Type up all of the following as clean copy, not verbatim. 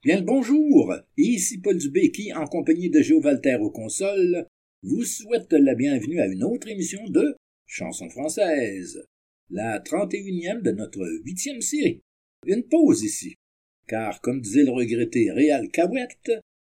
Bien le bonjour, ici Paul Dubé qui, en compagnie de Joe Walter aux consoles, vous souhaite la bienvenue à une autre émission de Chansons françaises, la 31e de notre 8e série. Une pause ici, car comme disait le regretté Réal Cahouette,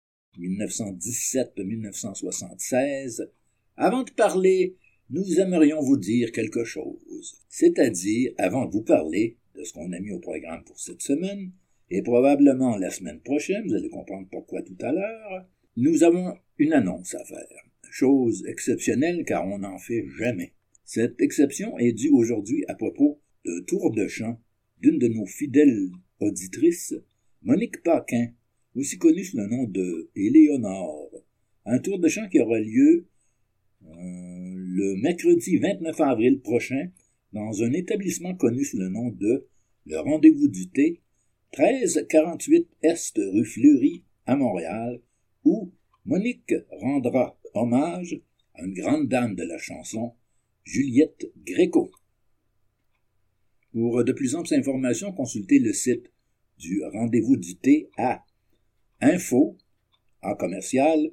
1917-1976, avant de parler, nous aimerions vous dire quelque chose, c'est-à-dire avant de vous parler de ce qu'on a mis au programme pour cette semaine, et probablement la semaine prochaine, vous allez comprendre pourquoi tout à l'heure, nous avons une annonce à faire. Chose exceptionnelle car on n'en fait jamais. Cette exception est due aujourd'hui à propos d'un tour de chant d'une de nos fidèles auditrices, Monique Paquin, aussi connue sous le nom de Éléonore. Un tour de chant qui aura lieu le mercredi 29 avril prochain dans un établissement connu sous le nom de Le Rendez-vous du Thé, 1348 Est rue Fleury à Montréal, où Monique rendra hommage à une grande dame de la chanson, Juliette Gréco. Pour de plus amples informations, consultez le site du Rendez-vous du Thé à info, en commercial,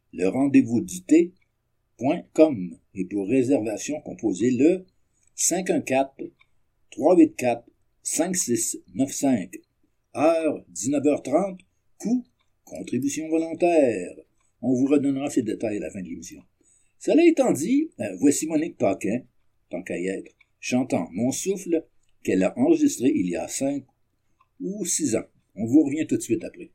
lerendezvousduthé.com et pour réservation, composez le 514-384-5695. Heure 19h30, coût, contribution volontaire. On vous redonnera ces détails à la fin de l'émission. Cela étant dit, voici Monique Paquin, tant qu'à y être, chantant Mon souffle, qu'elle a enregistré il y a 5 ou 6 ans. On vous revient tout de suite après.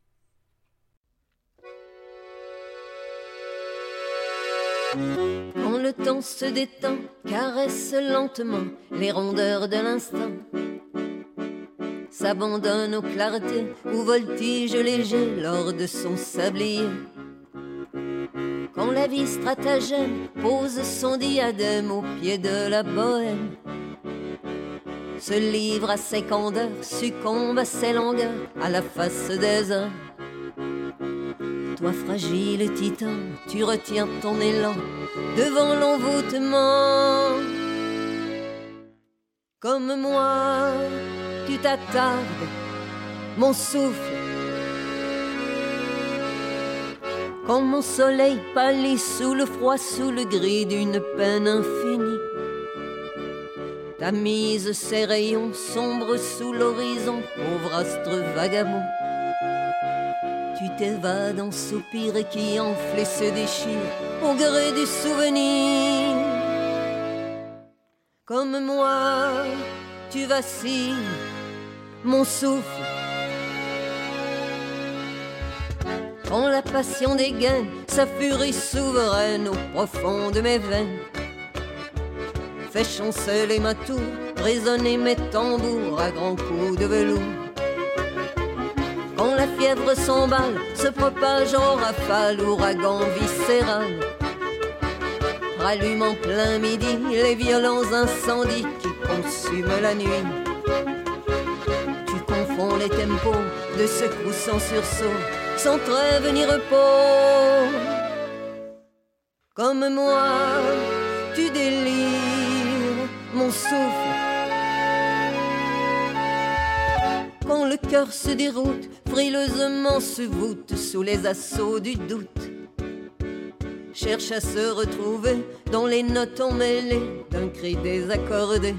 Quand le temps se détend, caresse lentement les rondeurs de l'instant, s'abandonne aux clartés ou voltige léger lors de son sablier. Quand la vie stratagème pose son diadème au pied de la bohème, se livre à ses candeurs, succombe à ses longueurs, à la face des heures. Toi fragile titan, tu retiens ton élan devant l'envoûtement. Comme moi, tu t'attardes, mon souffle. Quand mon soleil pâlit sous le froid, sous le gris d'une peine infinie, ta mise ses rayons sombres sous l'horizon, pauvre astre vagabond. Tu t'évades en soupir qui enfle et se déchire au gré du souvenir. Comme moi, tu vacilles, mon souffle. Quand la passion dégaine sa furie souveraine au profond de mes veines, fait chanceler ma tour, résonner mes tambours à grands coups de velours. Quand la fièvre s'emballe, se propage en rafale, ouragan viscéral, rallume en plein midi les violents incendies qui consument la nuit. Tu confonds les tempos de secousses sans sursaut, sans trêve ni repos. Comme moi, tu délires, mon souffle. Quand le cœur se déroute, frileusement se voûte sous les assauts du doute, cherche à se retrouver dans les notes emmêlées d'un cri désaccordé.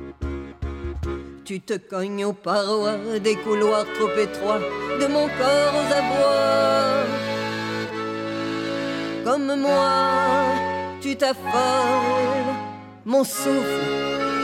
Tu te cognes aux parois des couloirs trop étroits de mon corps aux abois. Comme moi, tu t'affoles, mon souffle.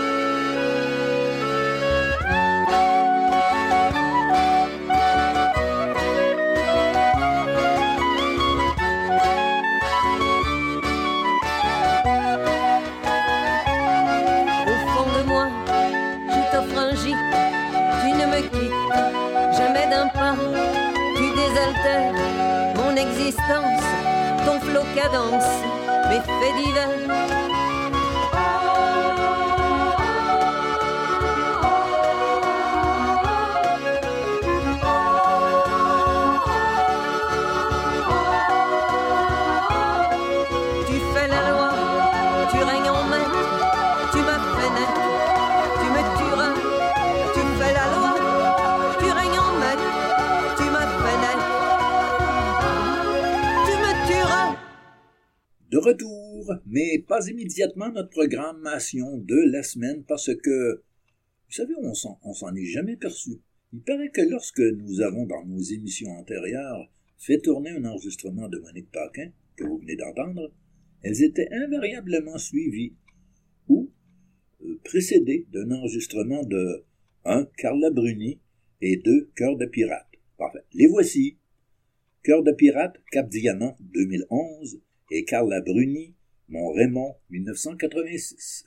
Mon existence, ton flot cadence, mes faits divers. Tu fais la loi, tu règnes en maître, tu m'as fait naître, tu me tueras. Tu fais la loi, tu règnes en maître, tu m'as fait naître. retour, mais pas immédiatement notre programmation de la semaine parce que, vous savez, on s'en est jamais perçu. Il paraît que lorsque nous avons dans nos émissions antérieures fait tourner un enregistrement de Monique Paquin, que vous venez d'entendre, elles étaient invariablement suivies ou précédées d'un enregistrement de 1. Carla Bruni et 2. Cœur de pirate. Enfin, les voici. Cœur de pirate, Cap-Diamant, 2011, et Carla Bruni, Mon Raymond, 1986.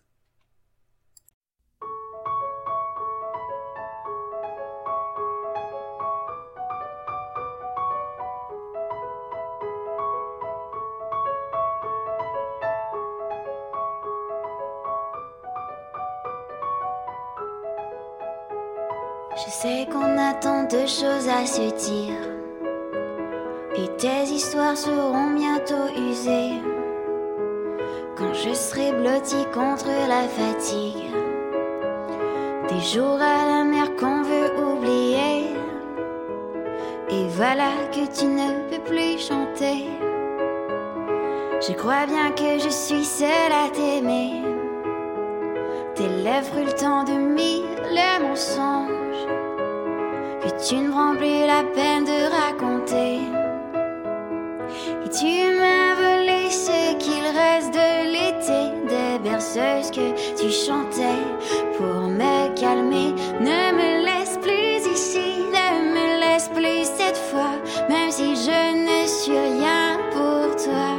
Je sais qu'on a tant de choses à se dire, et tes histoires seront bientôt usées, quand je serai blottie contre la fatigue, des jours à la mer qu'on veut oublier, et voilà que tu ne peux plus chanter. Je crois bien que je suis seule à t'aimer, tes lèvres brûlent tant de mille mensonges que tu ne prends plus la peine de raconter. Et tu m'as volé ce qu'il reste de l'été, des berceuses que tu chantais pour me calmer. Ne me laisse plus ici, ne me laisse plus cette fois, même si je ne suis rien pour toi.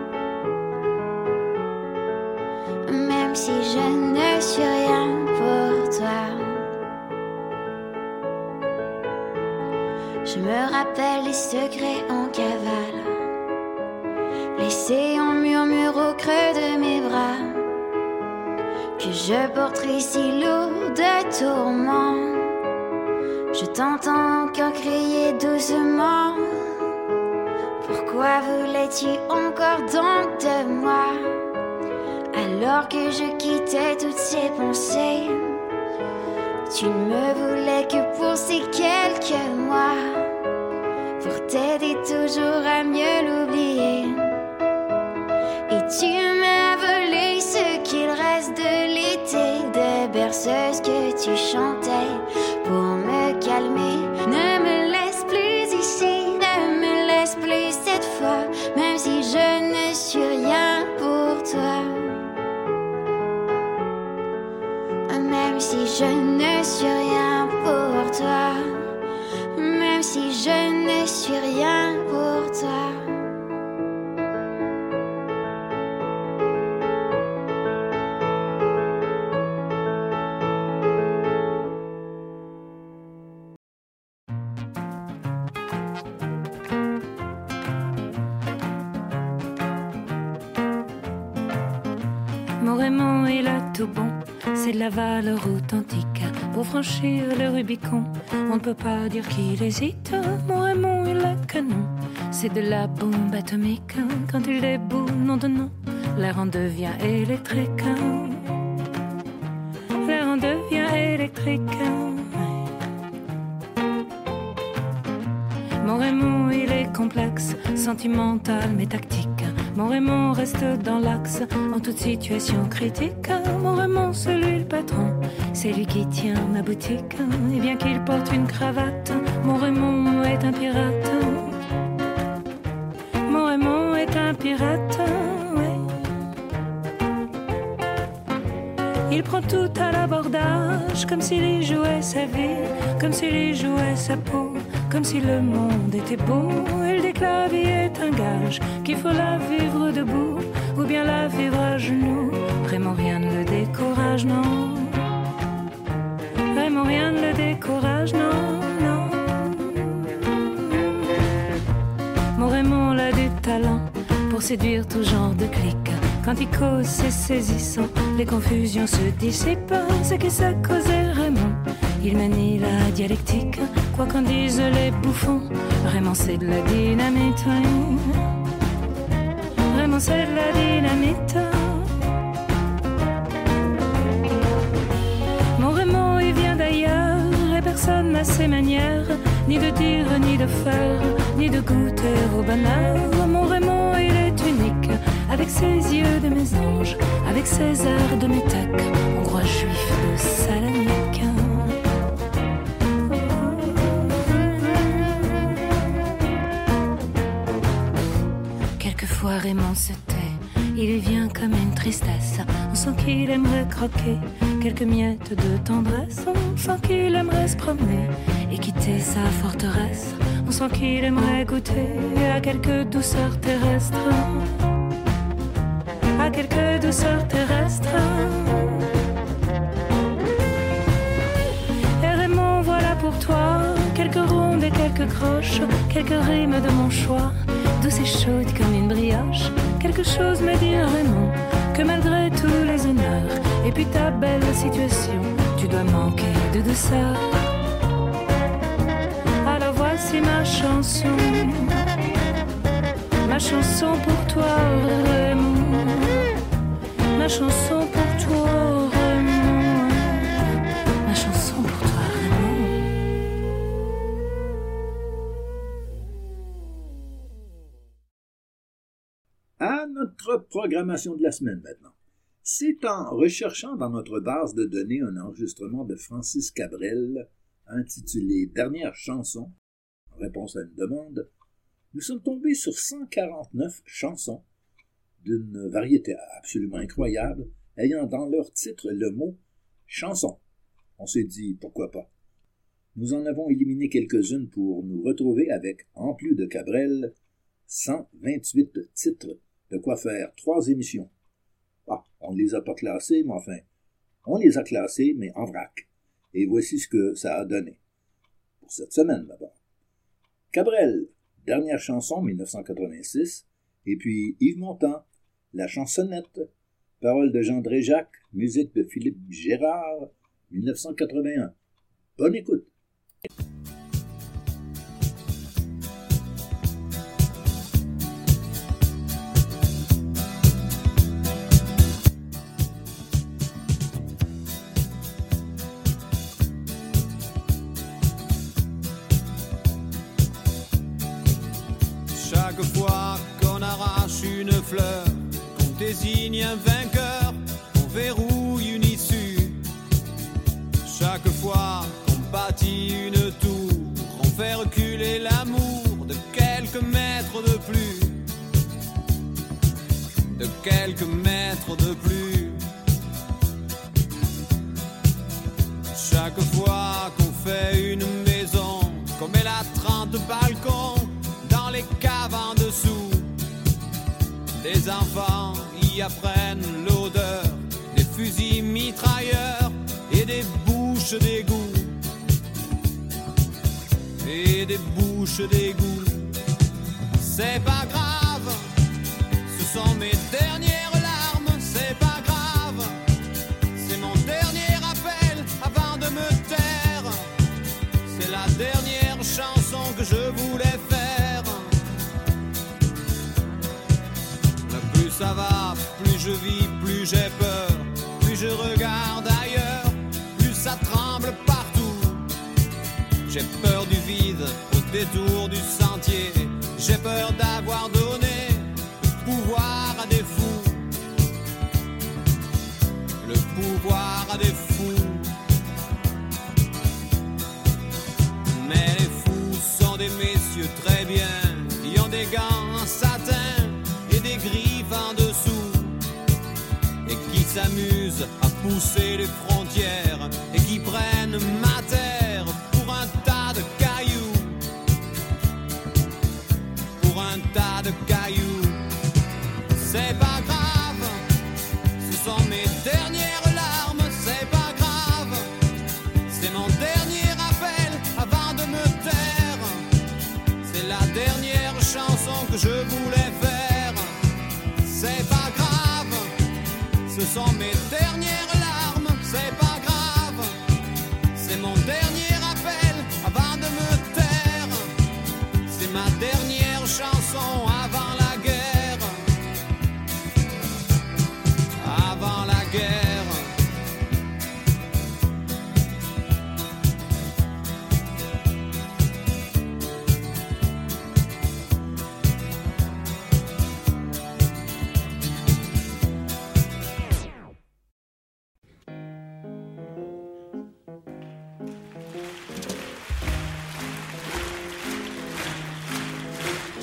Même si je ne suis rien pour toi. Je me rappelle les secrets en cavale, laissés en murmure au creux de mes bras, que je porterai si lourd de tourments. Je t'entends encore crier doucement. Pourquoi voulais-tu encore donc de moi, alors que je quittais toutes ces pensées? Tu ne me voulais que pour ces quelques mois, pour t'aider toujours à mieux l'oublier. Et tu m'as volé ce qu'il reste de l'été, des berceuses que tu chantais pour me calmer. Ne me laisse plus ici, ne me laisse plus cette fois, même si je ne suis rien pour toi. Même si je ne suis rien pour toi, même si je ne suis rien pour toi. Mon Raymond, il a tout bon. C'est de la valeur authentique. Pour franchir le Rubicon, on ne peut pas dire qu'il hésite. Mon Raymond, il a canon. C'est de la bombe atomique. Quand il déboule, nom de nom, l'air en devient électrique. L'air en devient électrique. Mon Raymond, il est complexe, sentimental mais tactique. Mon Raymond reste dans l'axe en toute situation critique. Mon Raymond, c'est lui le patron, c'est lui qui tient ma boutique. Et bien qu'il porte une cravate, mon Raymond est un pirate. Mon Raymond est un pirate, ouais. Il prend tout à l'abordage, comme s'il y jouait sa vie, comme s'il y jouait sa peau, comme si le monde était beau. Il dit que la vie est un gage, qu'il faut la vivre debout, ou bien la vivre à genoux. Vraiment rien ne le décourage, non. Vraiment rien ne le décourage, non, non. Mon Raymond a du talent pour séduire tout genre de clics. Quand il cause, c'est saisissant, les confusions se dissipent. C'est qui sait causer Raymond, il manie la dialectique. Quoi qu'en disent les bouffons, Raymond c'est de la dynamite. Raymond c'est de la dynamite. Mon Raymond il vient d'ailleurs, et personne n'a ses manières, ni de dire, ni de faire, ni de goûter au bonheur. Mon Raymond il est unique, avec ses yeux de mésange, avec ses airs de métèque, hongrois juif de Salonique. Quelquefois Raymond se tait, il lui vient comme une tristesse, on sent qu'il aimerait croquer quelques miettes de tendresse, on sent qu'il aimerait se promener et quitter sa forteresse, on sent qu'il aimerait goûter à quelques douceurs terrestres, à quelques douceurs terrestres. Et Raymond, voilà pour toi quelques rondes et quelques croches, quelques rimes de mon choix, douce et chaude comme une brioche. Quelque chose me dit Raymond que malgré tous les honneurs et puis ta belle situation, tu dois manquer de douceur. Alors voici ma chanson pour toi Raymond, ma chanson pour toi Raymond, ma chanson pour toi Raymond. À notre programmation de la semaine maintenant. C'est en recherchant dans notre base de données un enregistrement de Francis Cabrel intitulé « Dernière chanson », en réponse à une demande, nous sommes tombés sur 149 chansons d'une variété absolument incroyable, ayant dans leur titre le mot « chanson ». On s'est dit « pourquoi pas ». Nous en avons éliminé quelques-unes pour nous retrouver avec, en plus de Cabrel, 128 titres, de quoi faire 3 émissions. Ah, on ne les a pas classés, mais enfin, on les a classés, mais en vrac. Et voici ce que ça a donné. Pour cette semaine, d'abord. Cabrel, dernière chanson, 1986, et puis Yves Montand, La chansonnette, paroles de Jean Dréjac, musique de Philippe Gérard, 1981. Bonne écoute! Chaque fois qu'on arrache une fleur, qu'on désigne un vainqueur, on verrouille une issue. Chaque fois qu'on bâtit une tour, on fait reculer l'amour de quelques mètres de plus. De quelques mètres de plus. Chaque fois qu'on fait une maison, qu'on met la 30 balcons dans les caves en dessous, des enfants y apprennent l'odeur des fusils mitrailleurs et des bouches d'égout. Et des bouches d'égout. C'est pas grave, ce sont mes dernières larmes, c'est pas grave, c'est mon dernier appel avant de me taire, c'est la dernière chanson que je voulais faire. Plus ça va, plus je vis, plus j'ai peur, plus je regarde ailleurs, plus ça tremble partout. J'ai peur du vide au détour du sentier, j'ai peur d'avoir donné le pouvoir à des fous. Le pouvoir à des fous. Mais les fous sont des messieurs très bien, qui ont des gants en satin et des griffes en dessous, et qui s'amusent à pousser les frontières, et qui prennent ma terre pour un tas de cailloux. Pour un tas de cailloux. C'est pas grave, ce sont mes dernières larmes, c'est pas grave, c'est mon dernier appel avant de me taire, c'est la dernière chanson que je voulais faire. C'est pas grave, ce sont mes dernières larmes, c'est pas grave, c'est mon dernier appel avant de me taire, c'est ma dernière chanson avant la guerre. Avant la guerre.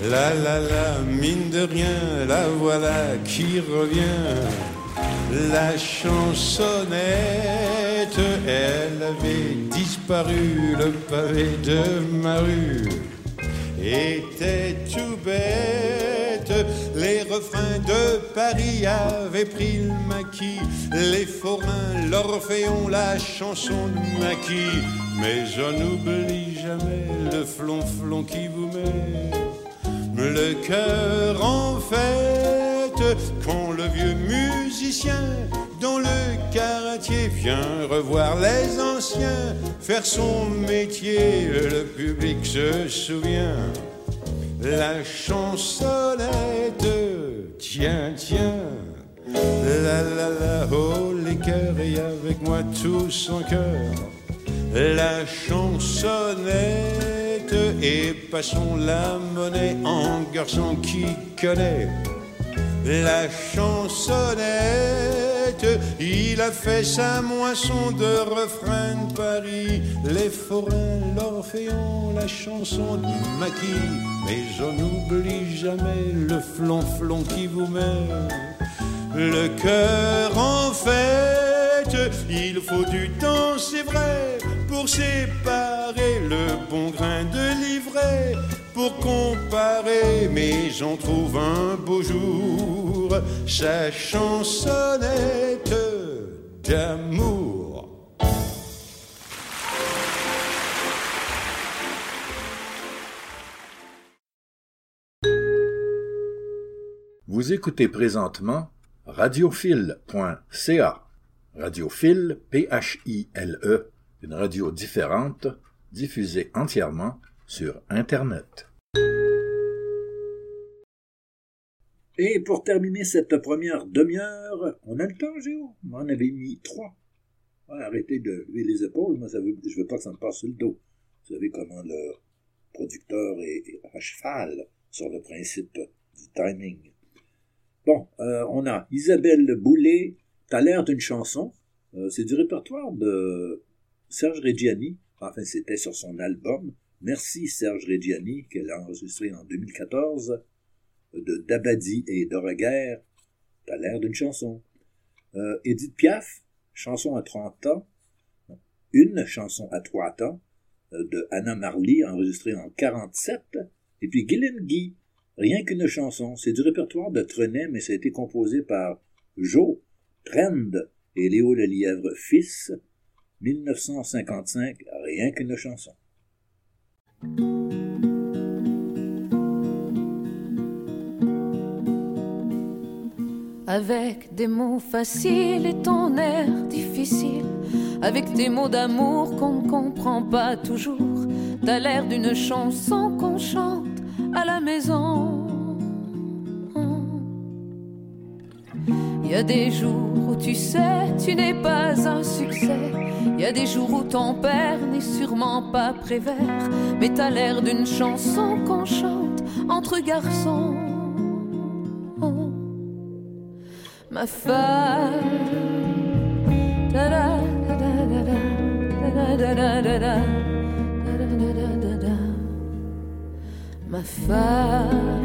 La, mine de rien, la voilà qui revient. La chansonnette, elle avait disparu, le pavé de ma rue était tout bête. Les refrains de Paris avaient pris le maquis, les forains, l'Orphéon, la chanson de maquis. Mais je n'oublie jamais le flonflon qui vous met le cœur en fête quand le vieux musicien dans le quartier vient revoir les anciens faire son métier. Le public se souvient, la chansonnette, tiens, la, oh les cœurs, et avec moi tous en chœur, la chansonnette. Et passons la monnaie en garçon qui connaît la chansonnette. Il a fait sa moisson de refrains de Paris, les forains, l'Orphéon, la chanson de maquis. Mais je n'oublie jamais le flonflon qui vous met le cœur en fête. Il faut du temps, c'est vrai, pour séparer le bon grain de l'ivraie, pour comparer, mais j'en trouve un beau jour sa chansonnette d'amour. Vous écoutez présentement radiophile.ca. Radiophile, P-H-I-L-E, une radio différente, diffusée entièrement sur Internet. Et pour terminer cette première demi-heure, on a le temps, Géo? On en avait mis 3. Ouais, arrêtez de lever les épaules, moi je veux pas que ça me passe sur le dos. Vous savez comment le producteur est à cheval sur le principe du timing. Bon, on a Isabelle Boulay, T'as l'air d'une chanson. C'est du répertoire de Serge Reggiani. Enfin, c'était sur son album Merci Serge Reggiani, qu'elle a enregistré en 2014, de Dabadi et Doreguer. T'as l'air d'une chanson. Edith Piaf, chanson à 30 ans. Une chanson à 3 temps, de Anna Marley, enregistrée en 47. Et puis Guylaine Guy, rien qu'une chanson. C'est du répertoire de Trenet, mais ça a été composé par Joe Trend et Léo Lelièvre fils, 1955, rien qu'une chanson. Avec des mots faciles et ton air difficile, avec des mots d'amour qu'on ne comprend pas toujours, t'as l'air d'une chanson qu'on chante à la maison. Il y a des jours où tu sais, tu n'es pas un succès. Il y a des jours où ton père n'est sûrement pas Prévert, mais t'as l'air d'une chanson qu'on chante entre garçons. Ma femme, ma femme,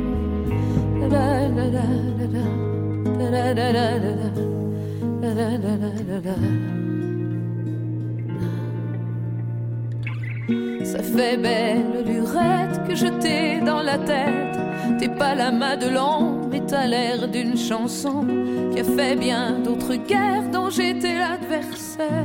ça fait belle lurette que je t'ai dans la tête. T'es pas la Madelon, mais t'as l'air d'une chanson qui a fait bien d'autres guerres dont j'étais l'adversaire.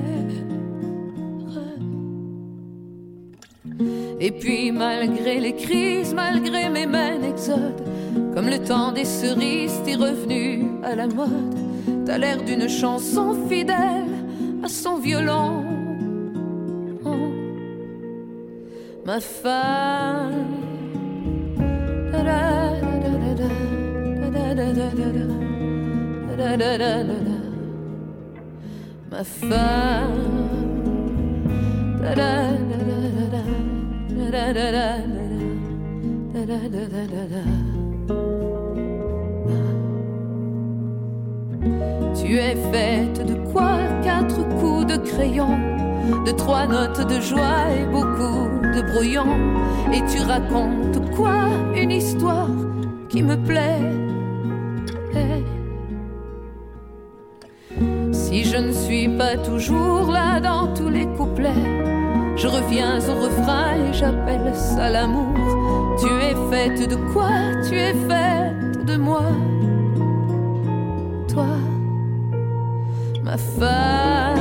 Et puis malgré les crises, malgré mes mains exodes, comme le temps des cerises, t'es revenu à la mode. T'as l'air d'une chanson fidèle à son violon. Ma femme, ma femme, tu es faite de quoi? 4 coups de crayon, de 3 notes de joie et beaucoup de brouillon et tu racontes quoi? Une histoire qui me plaît. Si je ne suis pas toujours là dans tous les couplets, je reviens au refrain et j'appelle ça l'amour. Tu es faite de quoi? Tu es faite de moi. Toi, ma femme.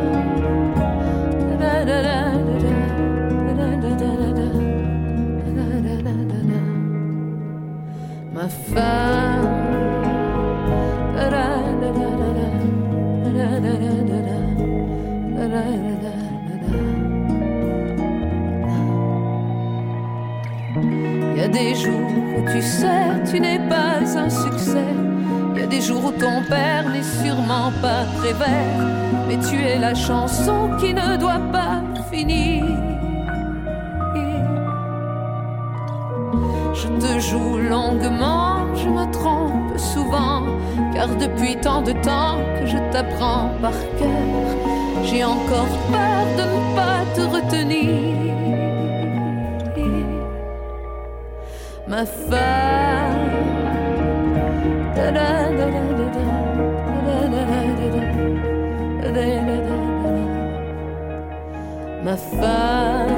Ma femme. Il y a des jours où tu sais, tu n'es pas un succès. Il y a des jours où ton père n'est sûrement pas Prévert, mais tu es la chanson qui ne doit pas finir. Je te joue longuement, je me trompe souvent, car depuis tant de temps que je t'apprends par cœur, j'ai encore peur de ne pas te retenir. Ma femme. Ma femme.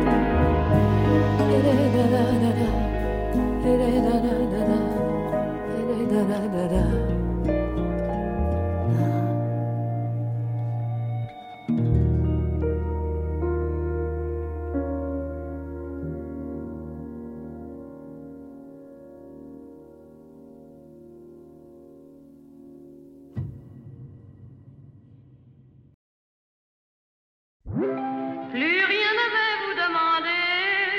Plus rien ne va vous demander,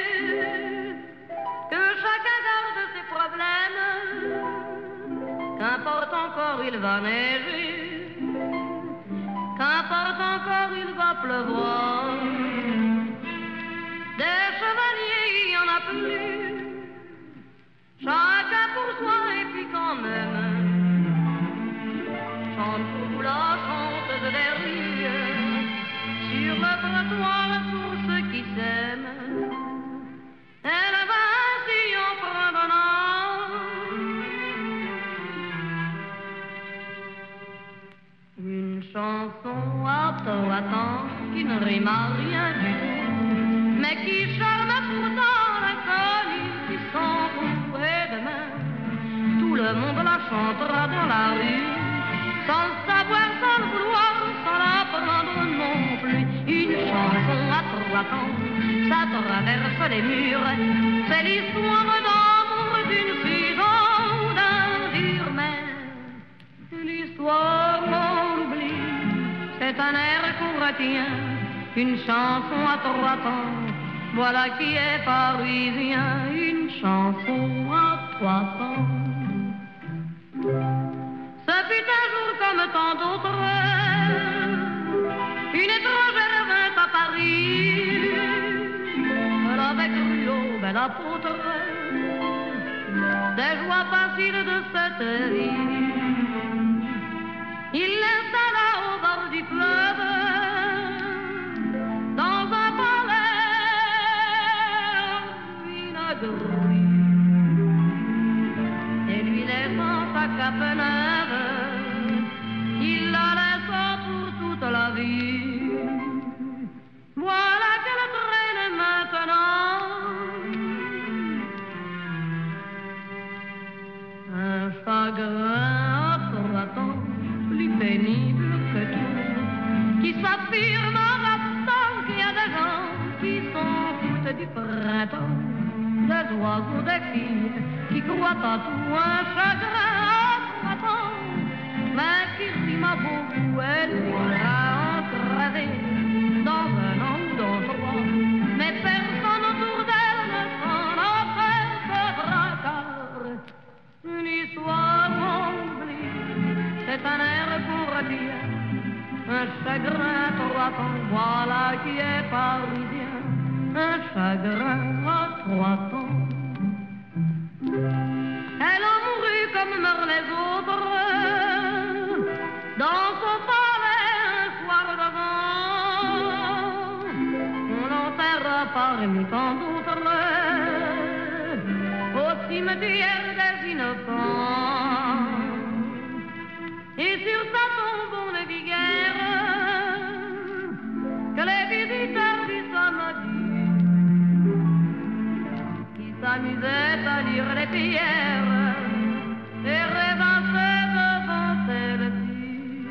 que chacun garde ses problèmes, qu'importe encore il va neiger, qu'importe encore il va pleuvoir, des chevaliers il y en a plus, chacun pour soi et puis quand même, chante pour la chanteuse des rues, sur le trottoir pour ceux qui s'aiment, elle va ainsi en prenant une chanson à trois temps qui ne rime à rien du tout, mais qui charme pourtant l'inconnu qui s'en fout. Et demain, tout le monde la chantera dans la rue, sans le savoir, sans le vouloir, sans l'apprendre non plus. Une chanson à trois temps, ça traverse les murs, c'est l'histoire d'amour d'une fille ou d'un dur mère. L'histoire on l'oublie, c'est un air qu'on retient, une chanson à trois temps, voilà qui est parisien. Une chanson à trois temps. Ce fut un jour comme tant d'autres, une étrangère vint à Paris, elle avait cru au bel apôtre des joies faciles de cette vie. Il l'installa au bord du fleuve, dans un palais inauguré, et lui laissant sa cape neuve, il la laissa pour toute la vie. Voilà qu'elle traîne maintenant un chagrin à trois temps, plus pénible que tout, qui s'affirme en rappelant qu'il y a des gens qui s'en foutent du printemps, des oiseaux, des filles qui croient à tout. Un chagrin à trois temps, mais qui rime à beaucoup, elle pourra encraver dans un an ou dans trois, mais personne autour d'elle ne s'en empêche ce bracard. Une histoire oublie, c'est un air pour dire, un chagrin à trois temps, voilà qui est parisien. Un chagrin à trois temps. Elle en mourut comme meurent les autres, dans son palais un soir d'avant. On n'enterra pas parmi tant d'autres au cimetière des innocents. Et sur sa tombe on ne vit guère que les visiteurs du samedi qui s'amusaient à lire les prières et rêvassaient devant celle-ci.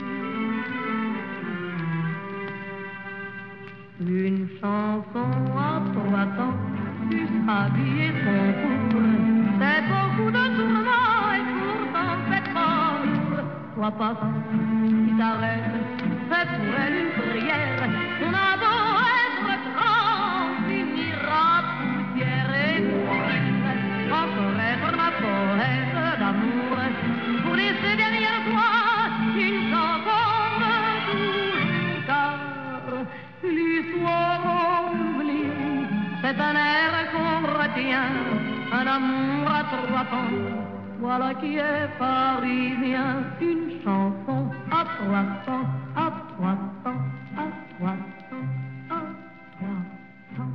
Une chanson à 3 temps, plus habillé son cours, c'est beaucoup de tourments et pourtant c'est pas lourd. Toi passant, qui t'arrête, c'est pour elle une prière. On a beau être grand, finira poussière et mourir. Encore être ma poète d'amour, pour laisser derrière toi une chanson de doux. Car l'histoire oublie, c'est un air qu'on retient, un amour à 3 temps. Voilà qui est parisien, une chanson à 300, à 300, à 300, à 300.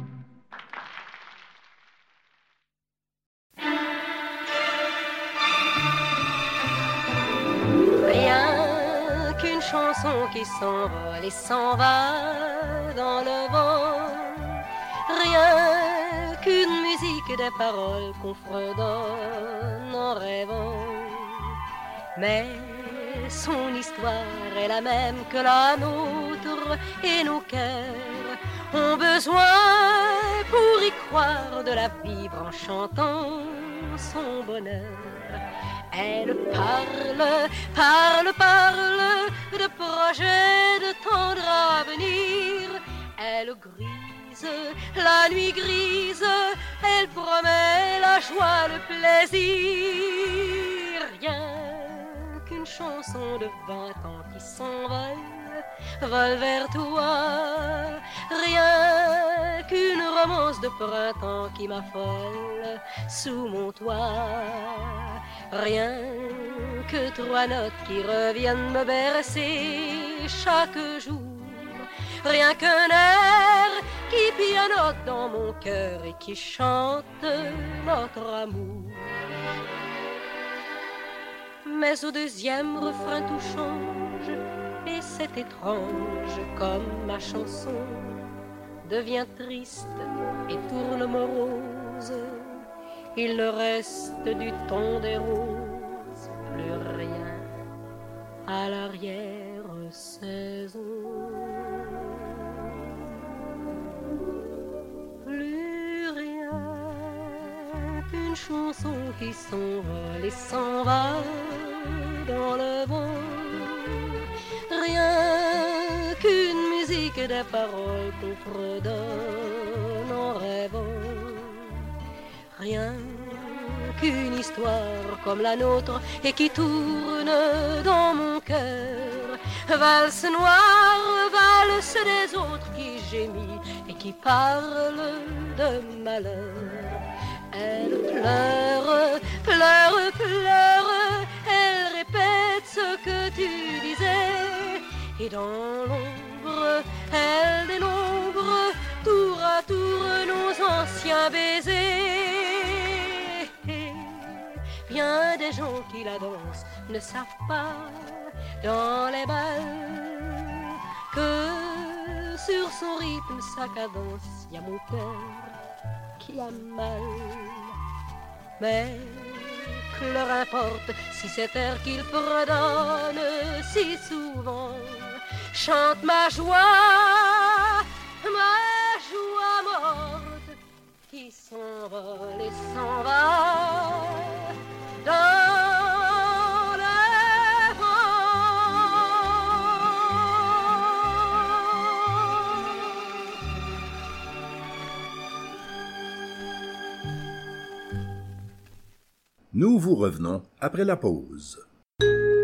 Rien qu'une chanson qui s'envole et s'en va dans le vent. Rien qu'une musique des paroles qu'on fredonne en rêvant. Mais son histoire est la même que la nôtre et nos cœurs ont besoin pour y croire de la vivre en chantant son bonheur. Elle parle de projets, de tendre avenir. Elle grise la nuit grise, elle promet la joie, le plaisir. Rien qu'une chanson de 20 ans qui vole vers toi. Rien qu'une romance de printemps qui m'affole sous mon toit. Rien que 3 notes qui reviennent me bercer chaque jour. Rien qu'un air qui pianote dans mon cœur et qui chante notre amour. Mais au 2e refrain tout change et c'est étrange comme ma chanson devient triste et tourne morose. Il ne reste du ton des roses plus rien à l'arrière-saison. Plus rien qu'une chanson qui s'envole et s'en va dans le vent. Rien qu'une musique des paroles qu'on fredonne en rêvant. Rien qu'une histoire comme la nôtre et qui tourne dans mon cœur. Valse noire, valse des autres qui gémit et qui parle de malheur. Elle pleure, pleure, pleure, elle répète ce que tu disais. Et dans l'ombre, elle dénombre tour à tour nos anciens baisers. Bien des gens qui la dansent ne savent pas dans les balles que sur son rythme, sa cadence, y a mon cœur qui a mal. Mais que leur importe si cet air qu'il fredonne si souvent chante ma joie morte qui s'envole et s'en va dans le vent. Nous vous revenons après la pause.